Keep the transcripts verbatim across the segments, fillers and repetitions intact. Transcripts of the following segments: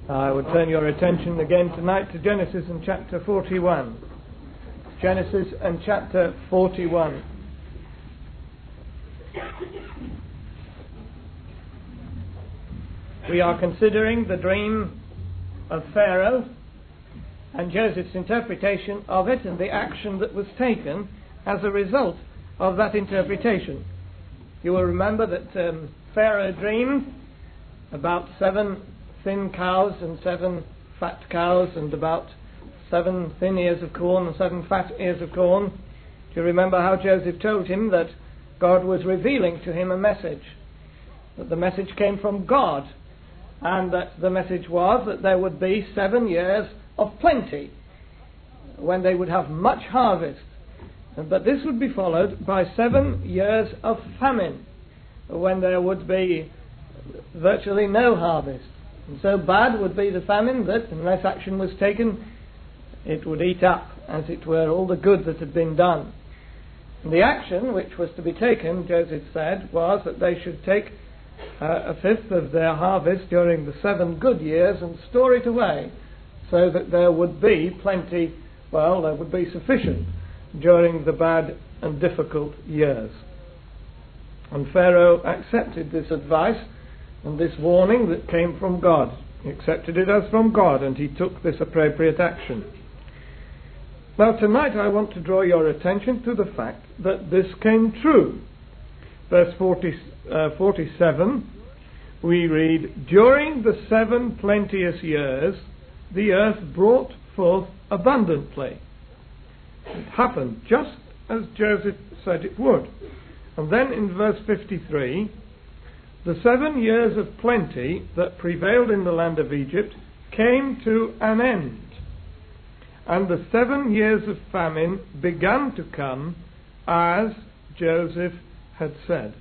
I would turn your attention again tonight to Genesis and chapter forty-one. Genesis and chapter forty-one. We are considering the dream of Pharaoh and Joseph's interpretation of it and the action that was taken as a result of that interpretation. You will remember that um, Pharaoh dreamed about seven thin cows and seven fat cows and about seven thin ears of corn and seven fat ears of corn. Do you remember how Joseph told him that God was revealing to him a message? That the message came from God, and that the message was that there would be seven years of plenty when they would have much harvest. But this would be followed by seven years of famine when there would be virtually no harvest. And so bad would be the famine that, unless action was taken, it would eat up, as it were, all the good that had been done. And the action which was to be taken, Joseph said, was that they should take uh, a fifth of their harvest during the seven good years and store it away, so that there would be plenty, well, there would be sufficient during the bad and difficult years. And Pharaoh accepted this advice and this warning that came from God. He accepted it as from God, and he took this appropriate action. Now tonight I want to draw your attention to the fact that this came true. Verse forty, uh, forty-seven, we read, "During the seven plenteous years, the earth brought forth abundantly." It happened just as Joseph said it would. And then in verse fifty-three, "The seven years of plenty that prevailed in the land of Egypt came to an end, and the seven years of famine began to come, as Joseph had said."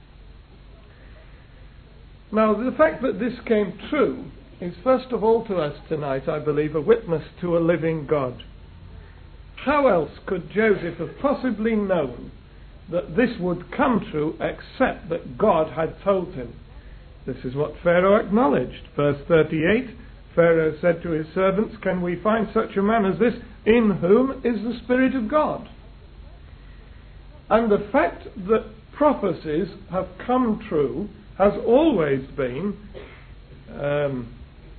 Now, the fact that this came true is first of all to us tonight, I believe, a witness to a living God. How else could Joseph have possibly known that this would come true except that God had told him? This is what Pharaoh acknowledged. Verse thirty-eight, Pharaoh said to his servants, "Can we find such a man as this, in whom is the Spirit of God?" And the fact that prophecies have come true has always been, um,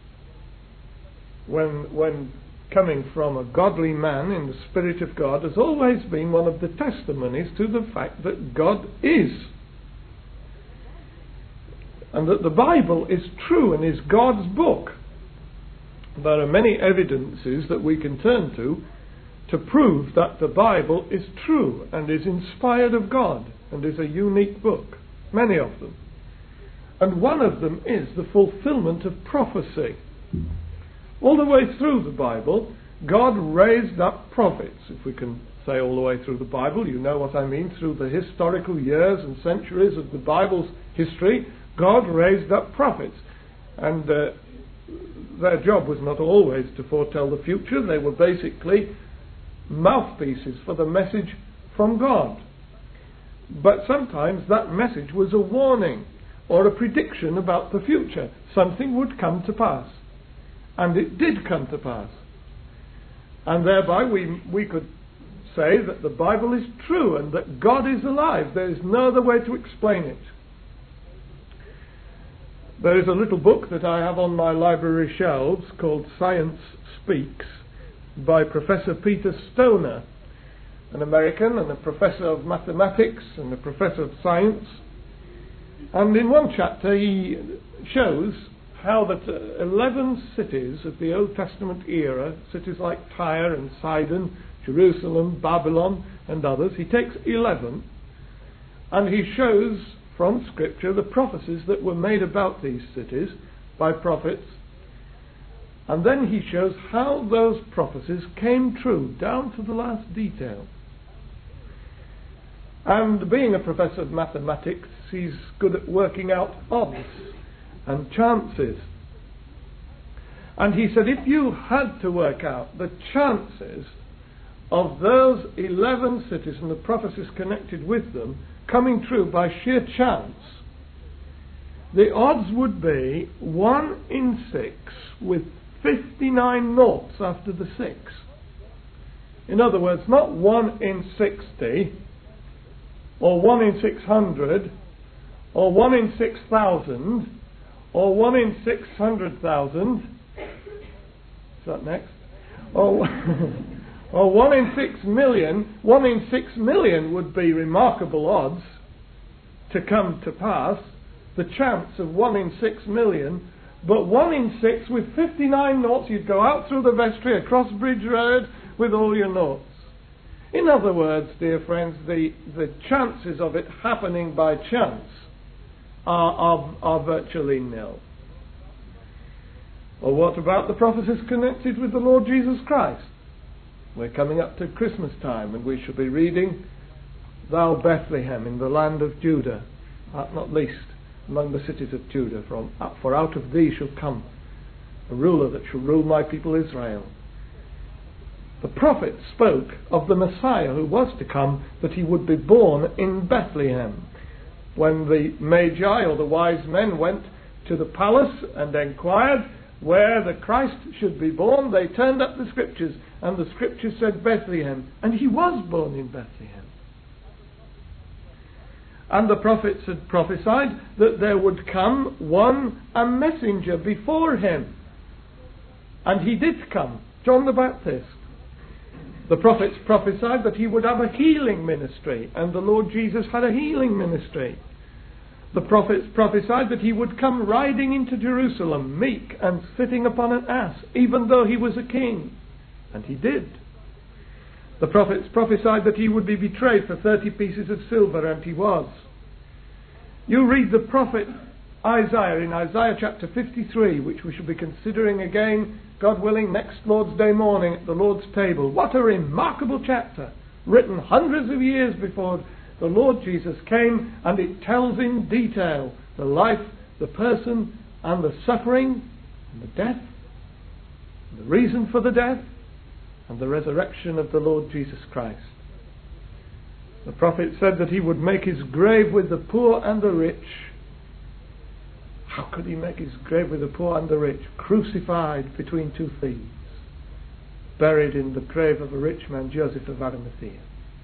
when when coming from a godly man in the Spirit of God, has always been one of the testimonies to the fact that God is. And that the Bible is true and is God's book. There are many evidences that we can turn to to prove that the Bible is true and is inspired of God and is a unique book. Many of them. And one of them is the fulfillment of prophecy. All the way through the Bible, God raised up prophets. If we can say all the way through the Bible, you know what I mean. Through the historical years and centuries of the Bible's history, God raised up prophets. And uh, their job was not always to foretell the future. They were basically mouthpieces for the message from God. But sometimes that message was a warning or a prediction about the future. Something would come to pass. And it did come to pass. And thereby we we could say that the Bible is true and that God is alive. There is no other way to explain it. There is a little book that I have on my library shelves called Science Speaks by Professor Peter Stoner, an American and a professor of mathematics and a professor of science. And in one chapter he shows how that uh, eleven cities of the Old Testament era, cities like Tyre and Sidon, Jerusalem, Babylon and others, he takes eleven and he shows from Scripture the prophecies that were made about these cities by prophets, and then he shows how those prophecies came true down to the last detail. And being a professor of mathematics, he's good at working out odds and chances. And he said if you had to work out the chances of those eleven cities and the prophecies connected with them coming true by sheer chance, the odds would be one in six with fifty-nine noughts after the six. In other words, not one in sixty, or one in six hundred, or one in six thousand, or one in six hundred thousand. Is that next? Or, or one in six million. One in six million would be remarkable odds to come to pass. The chance of one in six million. But one in six with fifty-nine noughts, you'd go out through the vestry, across Bridge Road, with all your noughts. In other words, dear friends, the, the chances of it happening by chance are, are, are virtually nil. Or what about the prophecies connected with the Lord Jesus Christ? We're coming up to Christmas time, and we shall be reading, "Thou Bethlehem in the land of Judah, art not least among the cities of Judah, from, for out of thee shall come a ruler that shall rule my people Israel." The prophet spoke of the Messiah who was to come, that he would be born in Bethlehem. When the Magi, or the wise men, went to the palace and inquired where the Christ should be born, they turned up the scriptures, and the scriptures said Bethlehem, and he was born in Bethlehem. And the prophets had prophesied that there would come one, a messenger before him. And he did come, John the Baptist. The prophets prophesied that he would have a healing ministry, and the Lord Jesus had a healing ministry. The prophets prophesied that he would come riding into Jerusalem, meek and sitting upon an ass, even though he was a king. And he did. The prophets prophesied that he would be betrayed for thirty pieces of silver, and he was. You read the prophet Isaiah in Isaiah chapter fifty-three, which we shall be considering again, God willing, next Lord's Day morning at the Lord's table. What a remarkable chapter, written hundreds of years before the Lord Jesus came, and it tells in detail the life, the person, and the suffering, and the death, and the reason for the death, and the resurrection of the Lord Jesus Christ. The prophet said that he would make his grave with the poor and the rich. How could he make his grave with the poor and the rich? Crucified between two thieves, buried in the grave of a rich man, Joseph of Arimathea.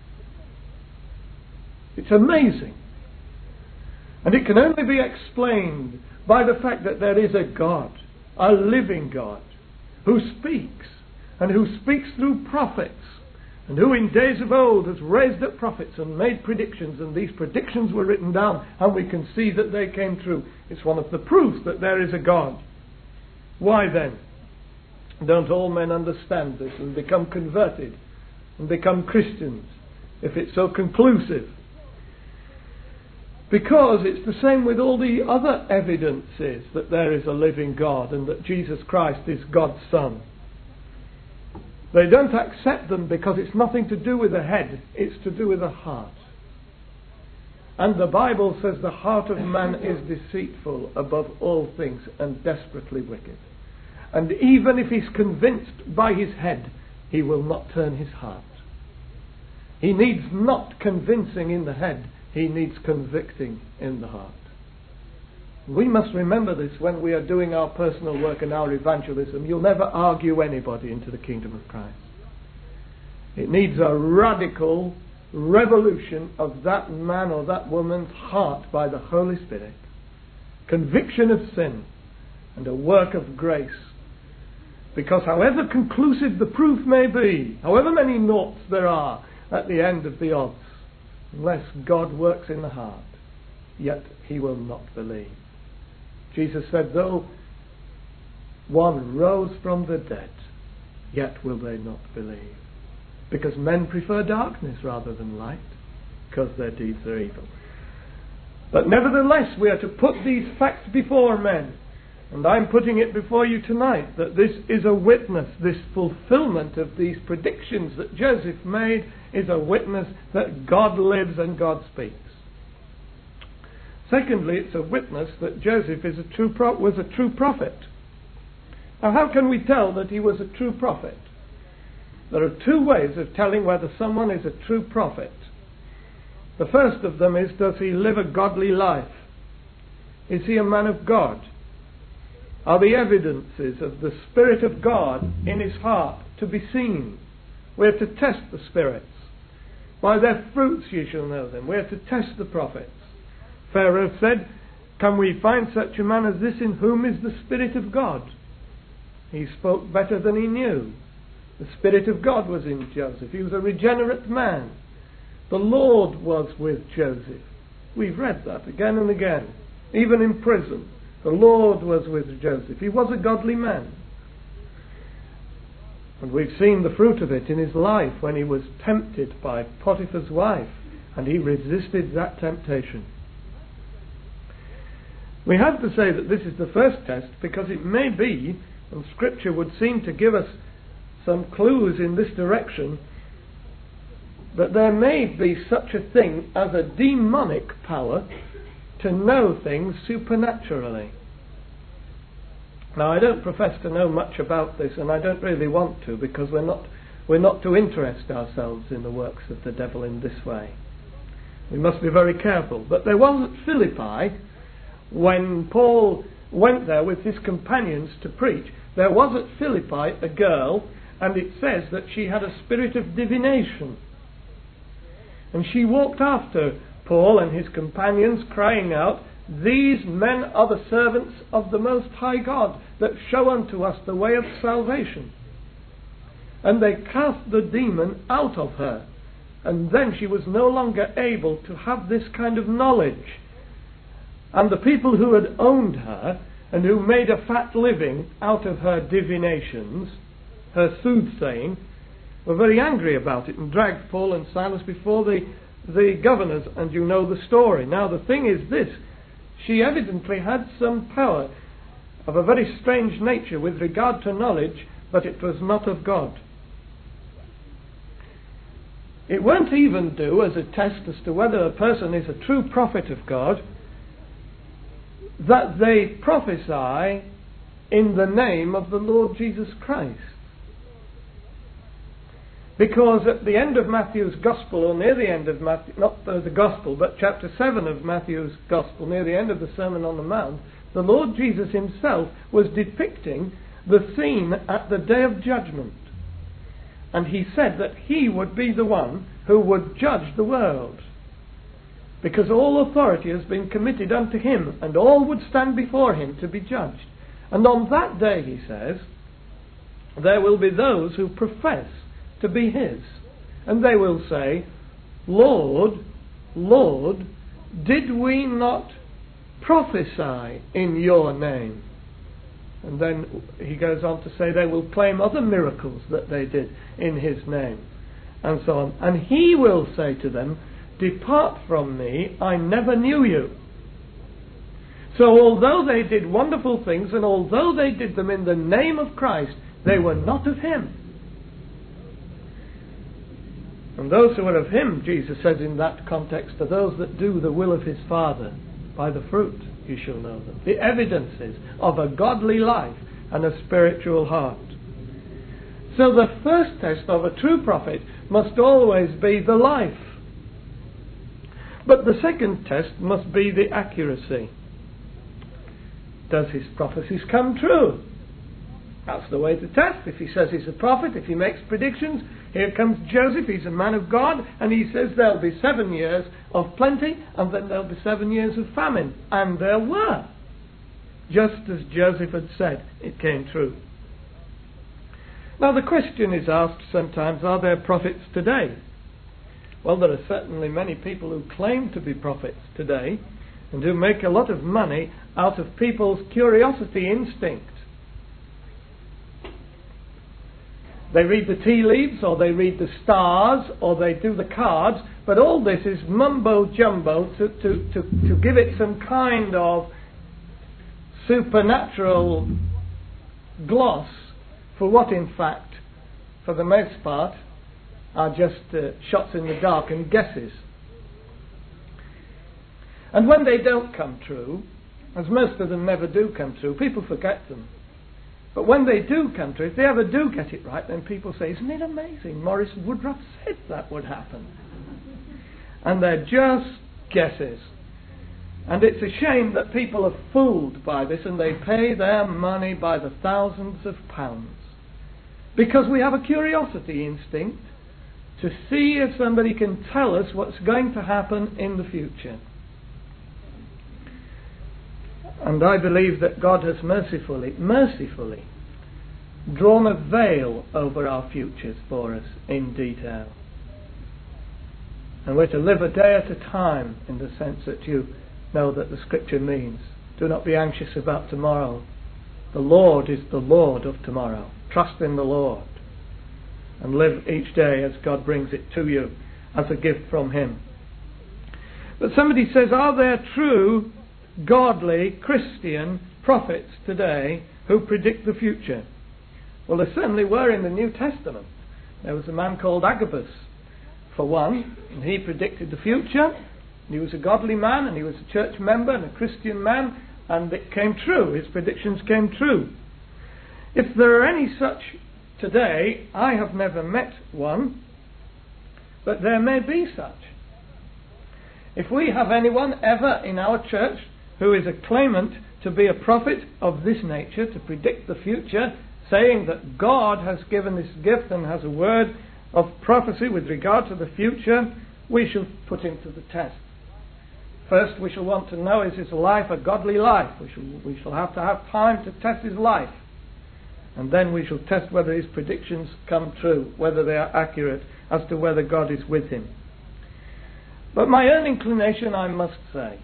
It's amazing. And it can only be explained by the fact that there is a God, a living God, who speaks, and who speaks through prophets, and who in days of old has raised up prophets and made predictions, and these predictions were written down, and we can see that they came true. It's one of the proofs that there is a God. Why then don't all men understand this and become converted and become Christians if it's so conclusive? Because it's the same with all the other evidences that there is a living God and that Jesus Christ is God's Son. They don't accept them because it's nothing to do with the head, it's to do with the heart. And the Bible says the heart of man is deceitful above all things and desperately wicked. And even if he's convinced by his head, he will not turn his heart. He needs not convincing in the head, he needs convicting in the heart. We must remember this when we are doing our personal work and our evangelism. You'll never argue anybody into the kingdom of Christ. It needs a radical revolution of that man or that woman's heart by the Holy Spirit. Conviction of sin and a work of grace. Because however conclusive the proof may be, however many noughts there are at the end of the odds, unless God works in the heart, yet he will not believe. Jesus said, though one rose from the dead, yet will they not believe. Because men prefer darkness rather than light, because their deeds are evil. But nevertheless, we are to put these facts before men. And I'm putting it before you tonight that this is a witness, this fulfillment of these predictions that Joseph made is a witness that God lives and God speaks. Secondly, it's a witness that Joseph is a true pro- was a true prophet. Now, how can we tell that he was a true prophet? There are two ways of telling whether someone is a true prophet. The first of them is, does he live a godly life? Is he a man of God? Are the evidences of the Spirit of God in his heart to be seen? We are to test the spirits. By their fruits ye shall know them. We are to test the prophets. Pharaoh said, can we find such a man as this in whom is the Spirit of God? He spoke better than he knew. The Spirit of God was in Joseph. He was a regenerate man. The Lord was with Joseph. We've read that again and again. Even in prison, the Lord was with Joseph. He was a godly man. And we've seen the fruit of it in his life when he was tempted by Potiphar's wife, and he resisted that temptation. We have to say that this is the first test because it may be, and Scripture would seem to give us some clues in this direction, that there may be such a thing as a demonic power to know things supernaturally. Now, I don't profess to know much about this, and I don't really want to, because we're not we're not to interest ourselves in the works of the devil in this way. We must be very careful. But there was at Philippi, when Paul went there with his companions to preach, there was at Philippi a girl, and it says that she had a spirit of divination. And she walked after Paul and his companions, crying out, these men are the servants of the Most High God, that show unto us the way of salvation. And they cast the demon out of her. And then she was no longer able to have this kind of knowledge. And the people who had owned her, and who made a fat living out of her divinations, her soothsaying, were very angry about it and dragged Paul and Silas before the, the governors, and you know the story. Now the thing is this, she evidently had some power of a very strange nature with regard to knowledge, but it was not of God. It won't even do as a test as to whether a person is a true prophet of God that they prophesy in the name of the Lord Jesus Christ. Because at the end of Matthew's Gospel, or near the end of Matthew, not the, the Gospel, but chapter seven of Matthew's Gospel, near the end of the Sermon on the Mount, the Lord Jesus himself was depicting the scene at the Day of Judgment. And he said that he would be the one who would judge the world. Because all authority has been committed unto him, and all would stand before him to be judged. And on that day, he says, there will be those who profess to be his. And they will say, Lord, Lord, did we not prophesy in your name? And then he goes on to say they will claim other miracles that they did in his name, and so on. And he will say to them, depart from me, I never knew you. So although they did wonderful things, and although they did them in the name of Christ, they were not of him. And those who are of him, Jesus says in that context, are those that do the will of his Father. By the fruit you shall know them. The evidences of a godly life and a spiritual heart. So the first test of a true prophet must always be the life. But the second test must be the accuracy. Does his prophecies come true? That's the way to test. If he says he's a prophet, if he makes predictions, here comes Joseph, he's a man of God, and he says there'll be seven years of plenty, and then there'll be seven years of famine. And there were. Just as Joseph had said, it came true. Now the question is asked sometimes, are there prophets today? Well, there are certainly many people who claim to be prophets today, and who make a lot of money out of people's curiosity instinct. They read the tea leaves, or they read the stars, or they do the cards, but all this is mumbo-jumbo to, to, to, to give it some kind of supernatural gloss for what in fact, for the most part, are just uh, shots in the dark and guesses. And when they don't come true, as most of them never do come true, people forget them. But when they do come true, if they ever do get it right, then people say, isn't it amazing? Maurice Woodruff said that would happen. And they're just guesses. And it's a shame that people are fooled by this and they pay their money by the thousands of pounds. Because we have a curiosity instinct to see if somebody can tell us what's going to happen in the future. And I believe that God has mercifully, mercifully drawn a veil over our futures for us in detail. And we're to live a day at a time, in the sense that you know that the Scripture means. Do not be anxious about tomorrow. The Lord is the Lord of tomorrow. Trust in the Lord and live each day as God brings it to you as a gift from Him. But somebody says, are there true, godly, Christian prophets today who predict the future? Well, there certainly were in the New Testament. There was a man called Agabus, for one, and he predicted the future. He was a godly man, and he was a church member and a Christian man, and it came true. His predictions came true. If there are any such today, I have never met one, but there may be such. If we have anyone ever in our church who is a claimant to be a prophet of this nature, to predict the future, saying that God has given this gift and has a word of prophecy with regard to the future, we shall put him to the test. First, we shall want to know, is his life a godly life? We shall, we shall have to have time to test his life. And then we shall test whether his predictions come true, whether they are accurate, as to whether God is with him. But my own inclination, I must say,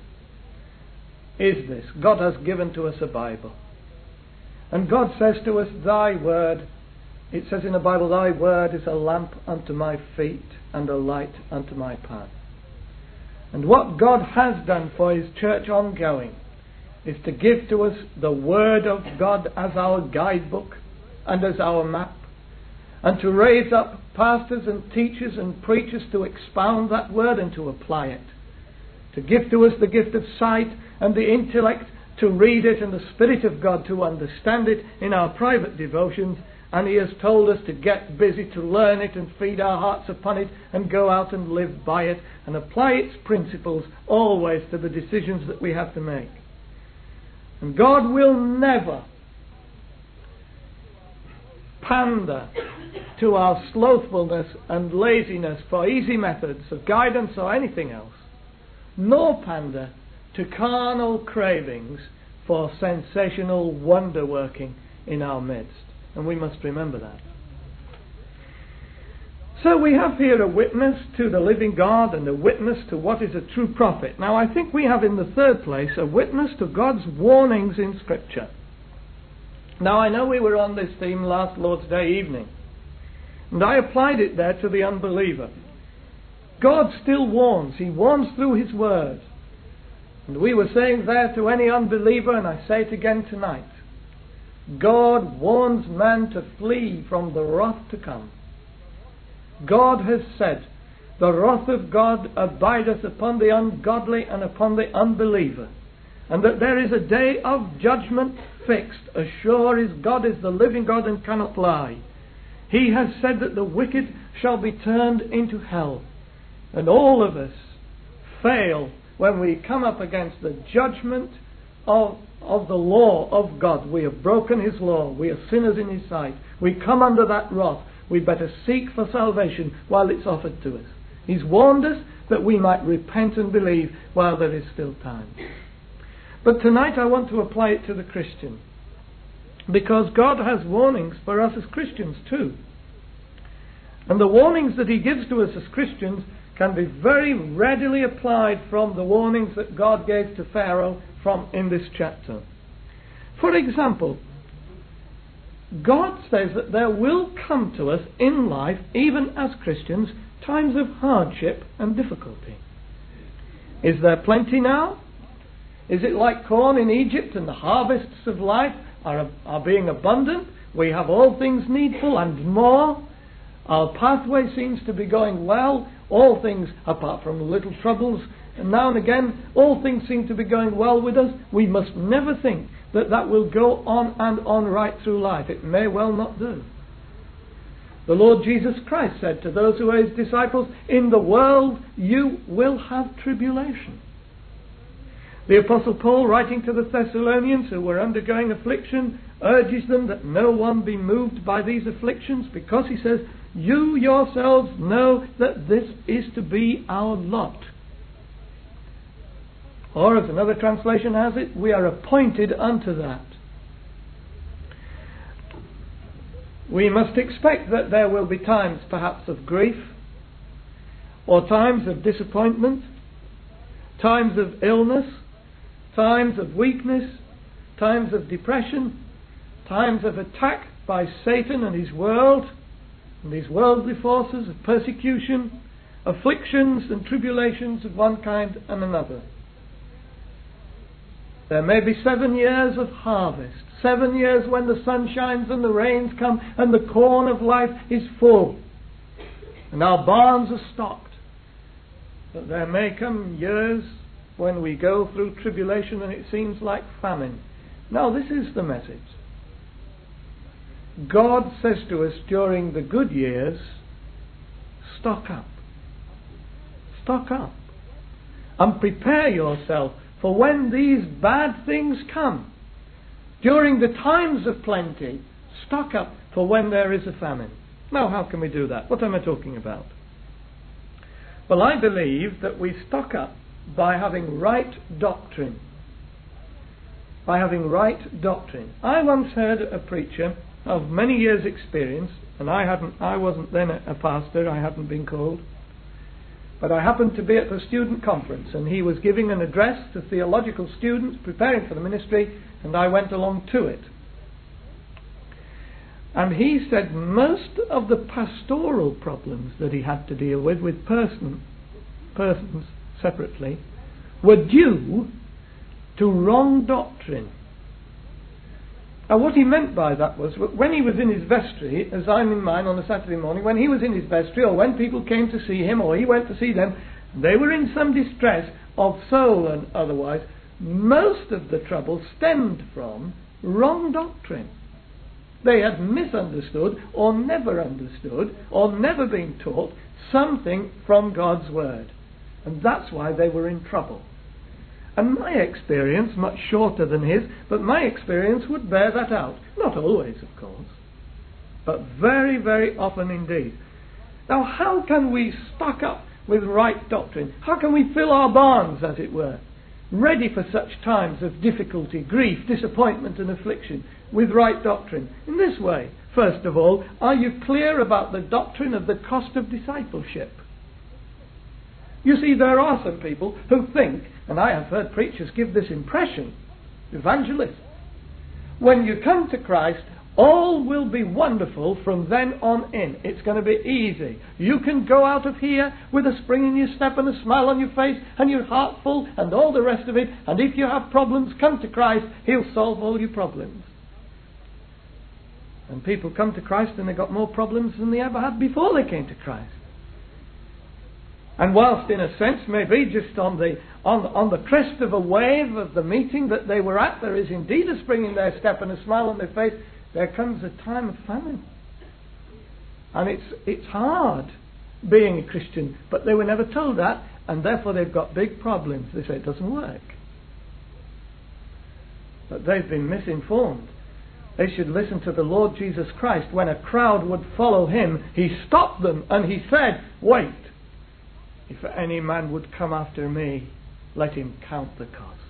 is this. God has given to us a Bible. And God says to us, thy word, it says in the Bible, thy word is a lamp unto my feet and a light unto my path. And what God has done for his church ongoing is to give to us the word of God as our guidebook and as our map, and to raise up pastors and teachers and preachers to expound that word and to apply it, to give to us the gift of sight and the intellect to read it and the Spirit of God to understand it in our private devotions. And he has told us to get busy to learn it and feed our hearts upon it and go out and live by it and apply its principles always to the decisions that we have to make. And God will never pander to our slothfulness and laziness for easy methods of guidance or anything else, nor pander to carnal cravings for sensational wonder working in our midst. And we must remember that. So we have here a witness to the living God and a witness to what is a true prophet. Now I think we have in the third place a witness to God's warnings in Scripture. Now I know we were on this theme last Lord's Day evening, and I applied it there to the unbeliever. God still warns. He warns through His Word. And we were saying there to any unbeliever, and I say it again tonight, God warns man to flee from the wrath to come. God has said, the wrath of God abideth upon the ungodly and upon the unbeliever, and that there is a day of judgment fixed, as sure as God is the living God and cannot lie. He has said that the wicked shall be turned into hell. And all of us fail when we come up against the judgment of, of the law of God. We have broken His law. We are sinners in His sight. We come under that wrath. We better seek for salvation while it's offered to us. He's warned us that we might repent and believe while there is still time. But tonight I want to apply it to the Christian, because God has warnings for us as Christians too. And the warnings that He gives to us as Christians can be very readily applied from the warnings that God gave to Pharaoh from in this chapter. For example, God says that there will come to us in life, even as Christians, times of hardship and difficulty. Is there plenty now? Is it like corn in Egypt and the harvests of life are, are being abundant? We have all things needful and more. Our pathway seems to be going well. All things, apart from little troubles, and now and again, all things seem to be going well with us. We must never think that that will go on and on right through life. It may well not do. The Lord Jesus Christ said to those who were His disciples, in the world you will have tribulation. The Apostle Paul, writing to the Thessalonians who were undergoing affliction, urges them that no one be moved by these afflictions, because he says, you yourselves know that this is to be our lot. Or, as another translation has it, we are appointed unto that. We must expect that there will be times perhaps of grief, or times of disappointment, times of illness, times of weakness, times of depression, times of attack by Satan and his world, and these worldly forces of persecution, afflictions and tribulations of one kind and another. There may be seven years of harvest, seven years when the sun shines and the rains come and the corn of life is full and our barns are stocked. But there may come years when we go through tribulation and it seems like famine. Now, this is the message. God says to us during the good years, stock up. Stock up. And prepare yourself for when these bad things come. During the times of plenty, stock up for when there is a famine. Now, how can we do that? What am I talking about? Well, I believe that we stock up by having right doctrine. By having right doctrine. I once heard a preacher of many years' experience, and I hadn't, I wasn't then a, a pastor, I hadn't been called, but I happened to be at a student conference, and he was giving an address to theological students preparing for the ministry, and I went along to it. And he said most of the pastoral problems that he had to deal with, with person, persons separately, were due to wrong doctrine. Now, what he meant by that was, when he was in his vestry, as I'm in mine on a Saturday morning, when he was in his vestry, or when people came to see him, or he went to see them, they were in some distress of soul and otherwise. Most of the trouble stemmed from wrong doctrine. They had misunderstood, or never understood, or never been taught something from God's Word. And that's why they were in trouble. And my experience, much shorter than his, but my experience would bear that out. Not always, of course, but very, very often indeed. Now, how can we stock up with right doctrine? How can we fill our barns, as it were, ready for such times of difficulty, grief, disappointment and affliction, with right doctrine? In this way, first of all, are you clear about the doctrine of the cost of discipleship? You see, there are some people who think, and I have heard preachers give this impression, evangelists, when you come to Christ, all will be wonderful from then on in. It's going to be easy. You can go out of here with a spring in your step and a smile on your face and your heart full and all the rest of it. And if you have problems, come to Christ. He'll solve all your problems. And people come to Christ and they've got more problems than they ever had before they came to Christ. And whilst in a sense maybe just on the on, on the crest of a wave of the meeting that they were at, there is indeed a spring in their step and a smile on their face, there comes a time of famine. And it's it's hard being a Christian, but they were never told that, and therefore they've got big problems. They say it doesn't work. But they've been misinformed. They should listen to the Lord Jesus Christ. When a crowd would follow him, he stopped them and he said, wait. If any man would come after me, let him count the cost.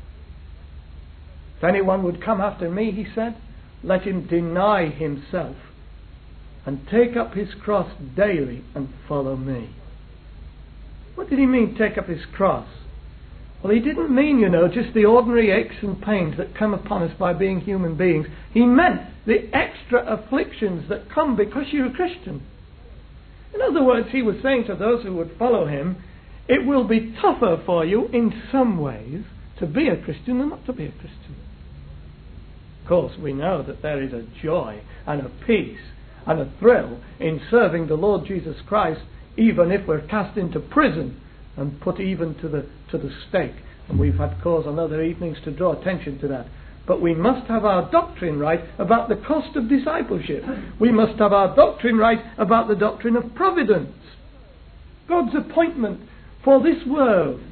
If anyone would come after me, he said, let him deny himself and take up his cross daily and follow me. What did he mean, take up his cross? Well, he didn't mean, you know, just the ordinary aches and pains that come upon us by being human beings. He meant the extra afflictions that come because you're a Christian. In other words, he was saying to those who would follow him, it will be tougher for you in some ways to be a Christian than not to be a Christian. Of course, we know that there is a joy and a peace and a thrill in serving the Lord Jesus Christ, even if we're cast into prison and put even to the to the stake. And we've had cause on other evenings to draw attention to that. But we must have our doctrine right about the cost of discipleship. We must have our doctrine right about the doctrine of providence. God's appointment for this world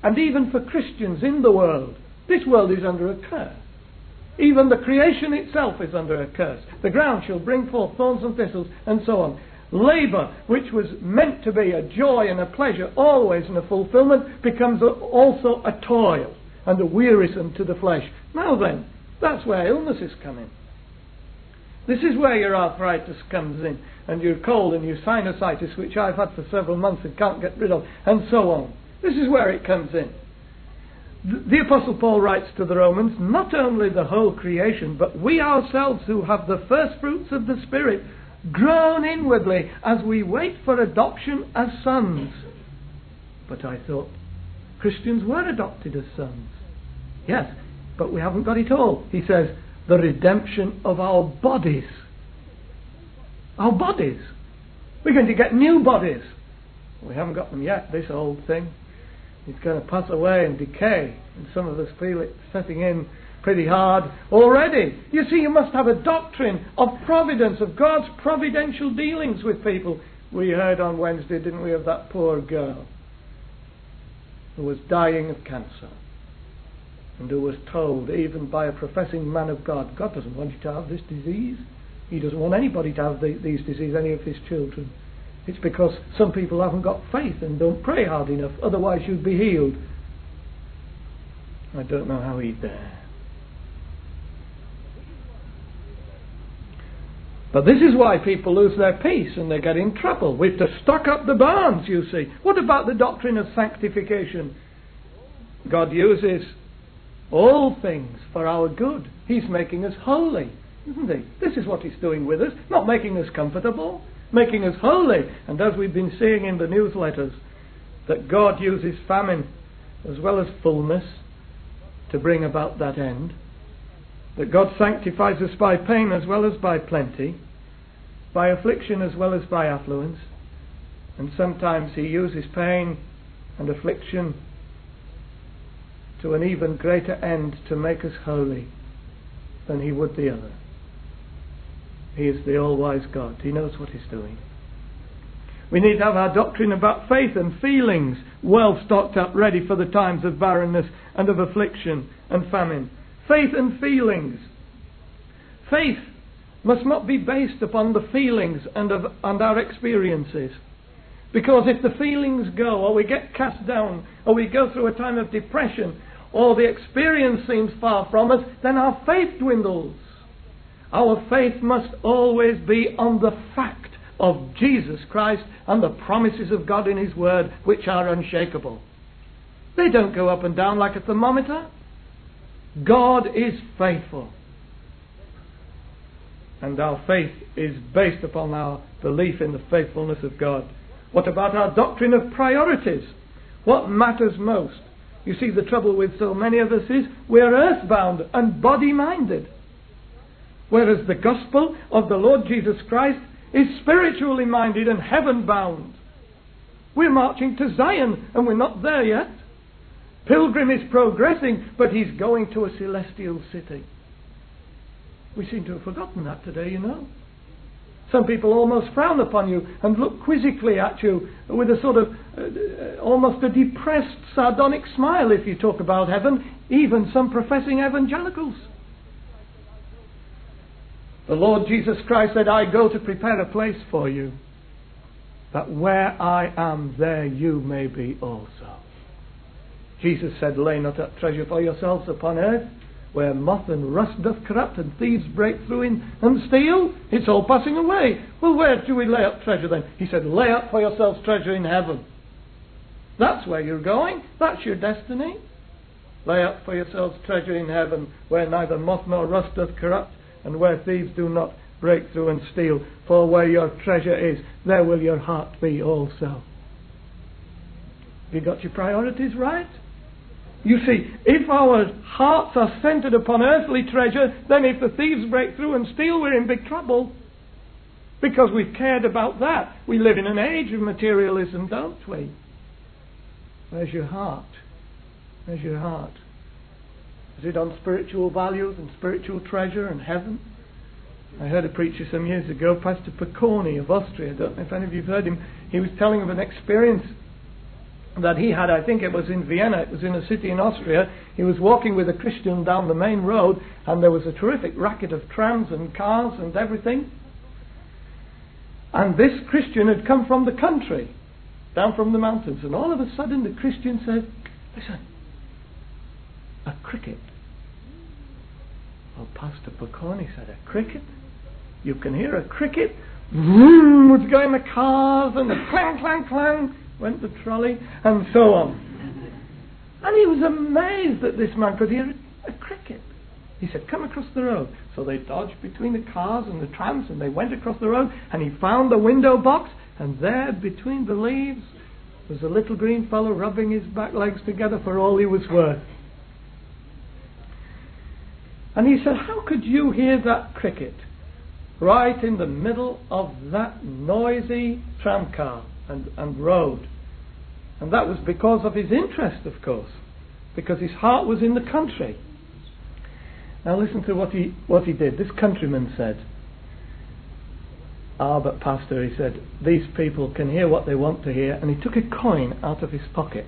and even for Christians in the world, this world is under a curse. Even the creation itself is under a curse. The ground shall bring forth thorns and thistles, and so on. Labour, which was meant to be a joy and a pleasure always and a fulfilment, becomes a, also a toil and a wearisome to the flesh. Now then, that's where illnesses come in. This is where your arthritis comes in, and your cold and your sinusitis, which I've had for several months and can't get rid of, and so on. This is where it comes in. The Apostle Paul writes to the Romans, not only the whole creation, but we ourselves who have the first fruits of the Spirit, groan inwardly as we wait for adoption as sons. But I thought Christians were adopted as sons. Yes, but we haven't got it all. He says, the redemption of our bodies. Our bodies. We're going to get new bodies. We haven't got them yet, this old thing. It's going to pass away and decay, and some of us feel it setting in pretty hard already. You see, you must have a doctrine of providence, of God's providential dealings with people. We heard on Wednesday, didn't we, of that poor girl who was dying of cancer, and who was told, even by a professing man of God, God doesn't want you to have this disease. He doesn't want anybody to have the, these diseases, any of his children. It's because some people haven't got faith and don't pray hard enough, otherwise you'd be healed. I don't know how he'd dare. But this is why people lose their peace and they get in trouble. We've to stock up the barns, you see. What about the doctrine of sanctification? God uses all things for our good. He's making us holy, isn't he? This is what he's doing with us, not making us comfortable, making us holy. And as we've been seeing in the newsletters, that God uses famine as well as fullness to bring about that end. That God sanctifies us by pain as well as by plenty, by affliction as well as by affluence. And sometimes he uses pain and affliction to an even greater end to make us holy than he would the other. He is the all-wise God. He knows what he's doing. We need to have our doctrine about faith and feelings well stocked up, ready for the times of barrenness and of affliction and famine. Faith and feelings. Faith must not be based upon the feelings and, of, and our experiences. Because if the feelings go, or we get cast down, or we go through a time of depression, or the experience seems far from us, then our faith dwindles. Our faith must always be on the fact of Jesus Christ and the promises of God in his word, which are unshakable. They don't go up and down like a thermometer. God is faithful. And our faith is based upon our belief in the faithfulness of God. What about our doctrine of priorities? What matters most? You see, the trouble with so many of us is we're earthbound and body-minded. Whereas the gospel of the Lord Jesus Christ is spiritually minded and heaven-bound. We're marching to Zion and we're not there yet. Pilgrim is progressing, but he's going to a celestial city. We seem to have forgotten that today, you know. Some people almost frown upon you and look quizzically at you with a sort of uh, almost a depressed, sardonic smile if you talk about heaven, even some professing evangelicals. The Lord Jesus Christ said, I go to prepare a place for you, that where I am, there you may be also. Jesus said, lay not up treasure for yourselves upon earth, where moth and rust doth corrupt, and thieves break through in and steal. It's all passing away. Well, where do we lay up treasure then? He said, lay up for yourselves treasure in heaven. That's where you're going. That's your destiny. Lay up for yourselves treasure in heaven, where neither moth nor rust doth corrupt, and where thieves do not break through and steal. For where your treasure is, there will your heart be also. Have you got your priorities right? You see, if our hearts are centered upon earthly treasure, then if the thieves break through and steal, we're in big trouble. Because we've cared about that. We live in an age of materialism, don't we? Where's your heart? Where's your heart? Is it on spiritual values and spiritual treasure and heaven? I heard a preacher some years ago, Pastor Picconi of Austria. I don't know if any of you have heard him. He was telling of an experience that he had, I think it was in Vienna, it was in a city in Austria. He was walking with a Christian down the main road, and there was a terrific racket of trams and cars and everything. And this Christian had come from the country, down from the mountains, and all of a sudden the Christian said, listen, a cricket. Well, Pastor Pokorny said, a cricket? You can hear a cricket? Vroom, was going the cars, and the clang, clang, clang went the trolley, and so on. And he was amazed that this man could hear a, a cricket. He said, come across the road. So they dodged between the cars and the trams, and they went across the road, and he found the window box, and there between the leaves was a little green fellow rubbing his back legs together for all he was worth. And he said, how could you hear that cricket right in the middle of that noisy tramcar and, and road? And that was because of his interest, of course, because his heart was in the country. Now listen to what he what he did. This countryman said, ah, but Pastor, he said, these people can hear what they want to hear. And he took a coin out of his pocket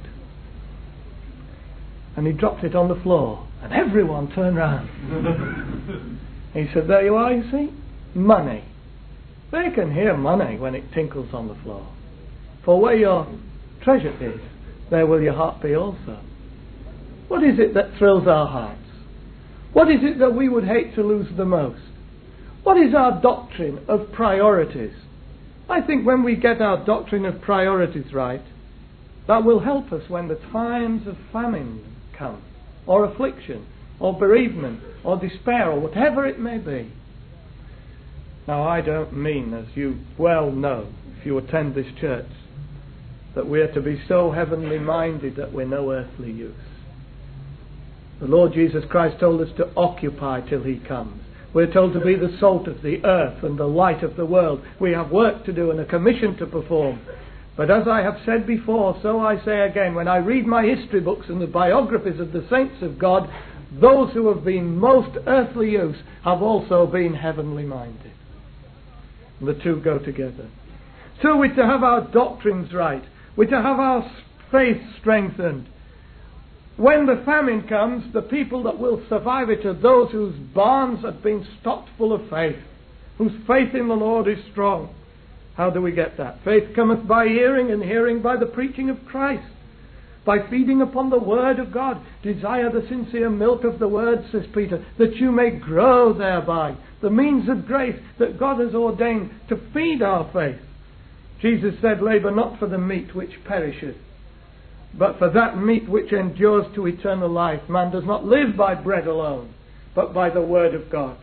and he dropped it on the floor, and everyone turned round. He said, there you are, you see, money. They can hear money when it tinkles on the floor. For where your treasure is, there will your heart be also. What is it that thrills our hearts? What is it that we would hate to lose the most? What is our doctrine of priorities? I think when we get our doctrine of priorities right, that will help us when the times of famine come, or affliction, or bereavement, or despair, or whatever it may be. Now, I don't mean, as you well know, if you attend this church, that we are to be so heavenly minded that we're no earthly use. The Lord Jesus Christ told us to occupy till He comes. We're told to be the salt of the earth and the light of the world. We have work to do and a commission to perform. But as I have said before, so I say again, when I read my history books and the biographies of the saints of God, those who have been most earthly use have also been heavenly minded. And the two go together. So we're to have our doctrines right. We're to have our faith strengthened. When the famine comes, the people that will survive it are those whose barns have been stocked full of faith, whose faith in the Lord is strong. How do we get that? Faith cometh by hearing, and hearing by the preaching of Christ. By feeding upon the Word of God. Desire the sincere milk of the Word, says Peter, that you may grow thereby. The means of grace that God has ordained to feed our faith. Jesus said, labour not for the meat which perisheth, but for that meat which endures to eternal life. Man does not live by bread alone, but by the Word of God.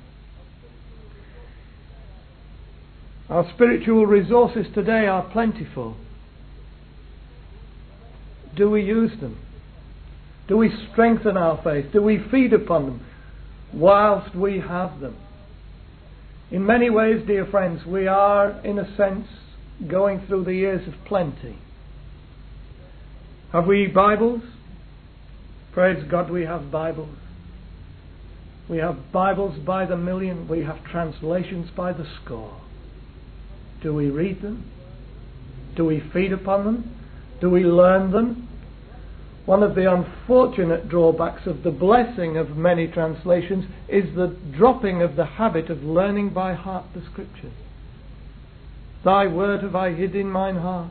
Our spiritual resources today are plentiful. Do we use them? Do we strengthen our faith? Do we feed upon them whilst we have them? In many ways, dear friends, we are, in a sense, going through the years of plenty. Have we Bibles? Praise God, we have Bibles. We have Bibles by the million. We have translations by the score. Do we read them? Do we feed upon them? Do we learn them? One of the unfortunate drawbacks of the blessing of many translations is the dropping of the habit of learning by heart the Scriptures. Thy word have I hid in mine heart.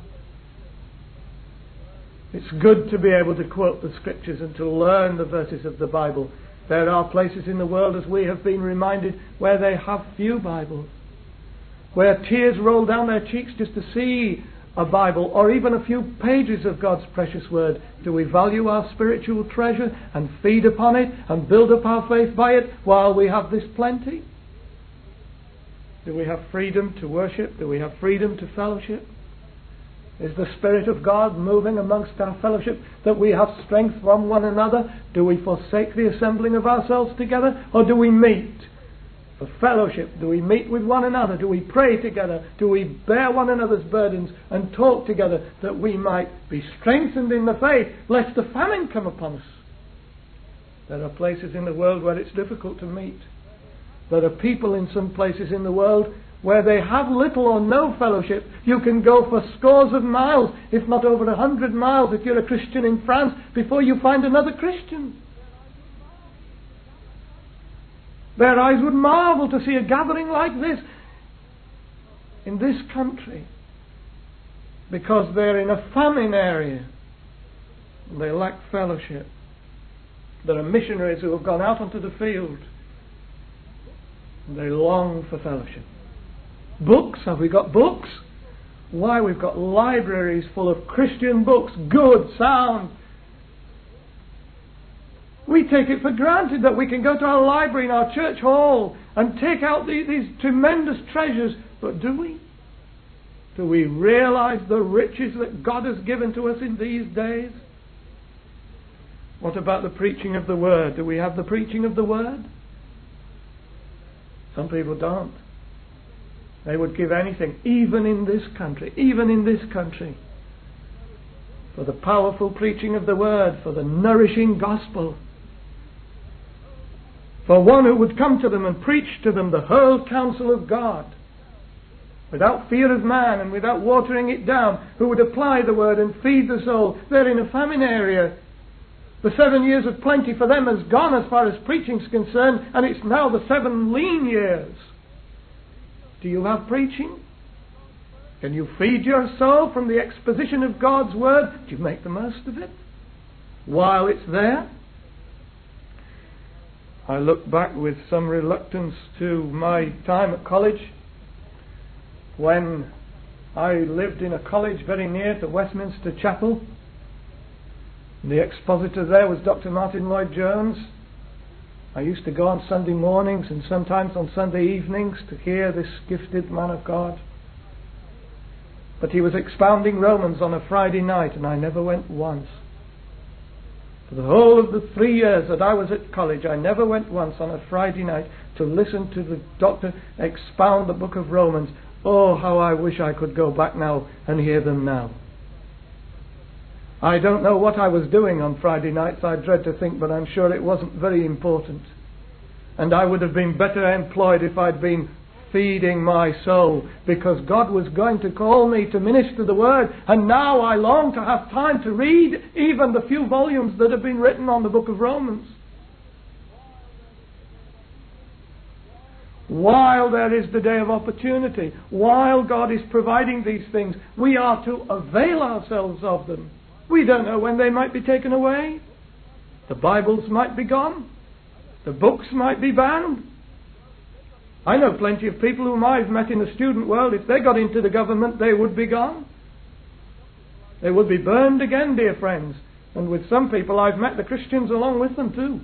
It's good to be able to quote the Scriptures and to learn the verses of the Bible. There are places in the world, as we have been reminded, where they have few Bibles, where tears roll down their cheeks just to see a Bible or even a few pages of God's precious Word. Do we value our spiritual treasure and feed upon it and build up our faith by it while we have this plenty? Do we have freedom to worship? Do we have freedom to fellowship? Is the Spirit of God moving amongst our fellowship that we have strength from one another? Do we forsake the assembling of ourselves together, or do we meet for fellowship? Do we meet with one another? Do we pray together? Do we bear one another's burdens and talk together that we might be strengthened in the faith lest the famine come upon us? There are places in the world where it's difficult to meet. There are people in some places in the world where they have little or no fellowship. You can go for scores of miles, if not over a hundred miles, if you're a Christian in France, before you find another Christian. Their eyes would marvel to see a gathering like this in this country, because they're in a famine area. They lack fellowship. There are missionaries who have gone out onto the field. They long for fellowship. Books, have we got books? Why, we've got libraries full of Christian books, good, sound. We take it for granted that we can go to our library in our church hall and take out these, these tremendous treasures. But do we? Do we realize the riches that God has given to us in these days? What about the preaching of the Word? Do we have the preaching of the Word? Some people don't. They would give anything, even in this country, even in this country, for the powerful preaching of the Word, for the nourishing gospel, for one who would come to them and preach to them the whole counsel of God, without fear of man and without watering it down, who would apply the Word and feed the soul. They're in a famine area. The seven years of plenty for them has gone as far as preaching is concerned, and it's now the seven lean years. Do you have preaching? Can you feed your soul from the exposition of God's Word? Do you make the most of it while it's there? I look back with some reluctance to my time at college, when I lived in a college very near to Westminster Chapel. The expositor there was Doctor Martin Lloyd-Jones. I used to go on Sunday mornings and sometimes on Sunday evenings to hear this gifted man of God. But he was expounding Romans on a Friday night, and I never went once. For the whole of the three years that I was at college, I never went once on a Friday night to listen to the doctor expound the book of Romans. Oh, how I wish I could go back now and hear them now. I don't know what I was doing on Friday nights, I dread to think, but I'm sure it wasn't very important. And I would have been better employed if I'd been feeding my soul, because God was going to call me to minister the Word, and now I long to have time to read even the few volumes that have been written on the book of Romans. While there is the day of opportunity, while God is providing these things, we are to avail ourselves of them. We don't know when they might be taken away. The Bibles might be gone. The books might be banned. I know plenty of people whom I've met in the student world. If they got into the government, they would be gone. They would be burned again, dear friends. And with some people I've met the Christians along with them too.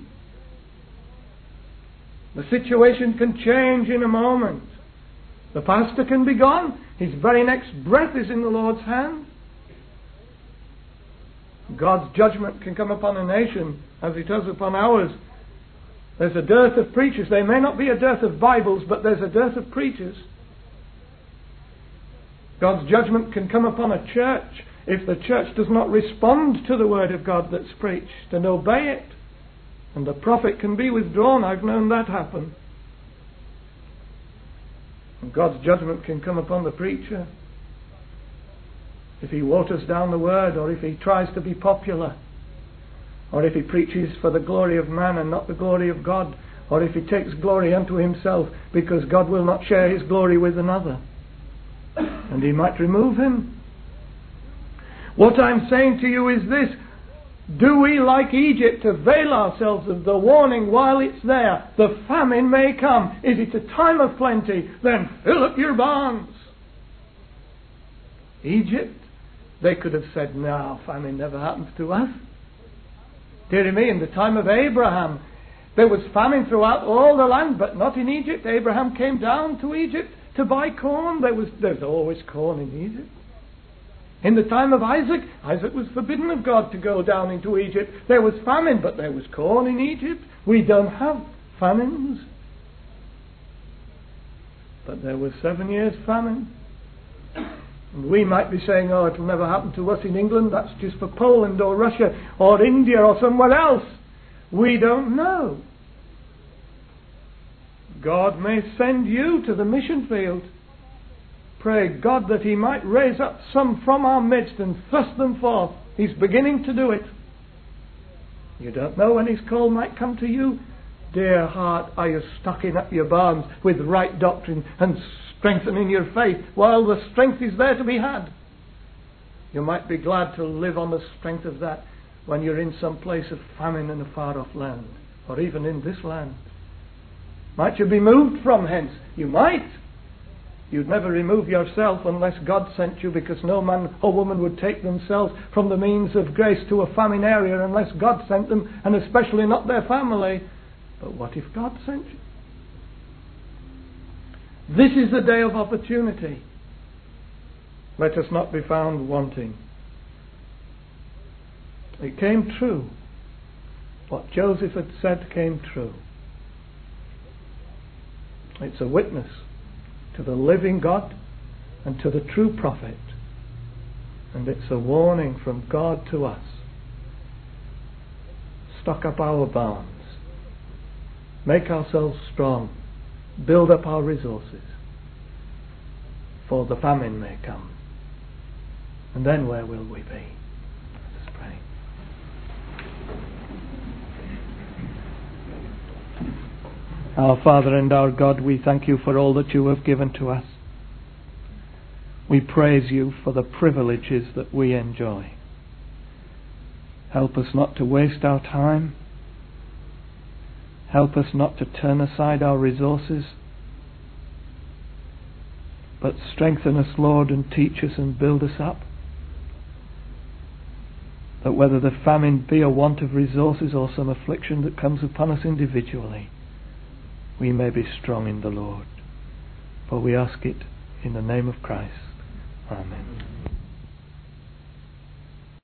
The situation can change in a moment. The pastor can be gone. His very next breath is in the Lord's hand. God's judgment can come upon a nation as it does upon ours. There's a dearth of preachers. There may not be a dearth of Bibles, but there's a dearth of preachers. God's judgment can come upon a church if the church does not respond to the Word of God that's preached and obey it. And the prophet can be withdrawn. I've known that happen. And God's judgment can come upon the preacher if he waters down the Word, or if he tries to be popular, or if he preaches for the glory of man and not the glory of God, or if he takes glory unto himself, because God will not share his glory with another, and he might remove him. What I'm saying to you is this: do we, like Egypt, avail ourselves of the warning while it's there? The famine may come. Is it a time of plenty? Then fill up your barns. Egypt, they could have said, no, famine never happens to us. Dear me, in the time of Abraham, there was famine throughout all the land, but not in Egypt. Abraham came down to Egypt to buy corn. There was, there's always corn in Egypt. In the time of Isaac, Isaac was forbidden of God to go down into Egypt. There was famine, but there was corn in Egypt. We don't have famines. But there was seven years famine. And we might be saying, oh, it'll never happen to us in England. That's just for Poland or Russia or India or somewhere else. We don't know. God may send you to the mission field Pray God that he might raise up some from our midst and thrust them forth. He's beginning to do it. You don't know when his call might come to you. Dear heart, are you stocking up your barns with right doctrine and strengthening your faith while the strength is there to be had? You might be glad to live on the strength of that when you're in some place of famine in a far-off land, or even in this land. Might you be moved from hence? You might. You'd never remove yourself unless God sent you, because no man or woman would take themselves from the means of grace to a famine area unless God sent them, and especially not their family. But what if God sent you? This is the day of opportunity. Let us not be found wanting. It came true. What Joseph had said came true. It's a witness to the living God and to the true prophet. And it's a warning from God to us. Stock up our barns. Make ourselves strong. Build up our resources. For the famine may come. And then where will we be? Let us pray. Our Father and our God, we thank you for all that you have given to us. We praise you for the privileges that we enjoy. Help us not to waste our time. Help us not to turn aside our resources, but strengthen us, Lord, and teach us and build us up. That whether the famine be a want of resources or some affliction that comes upon us individually, we may be strong in the Lord. For we ask it in the name of Christ. Amen.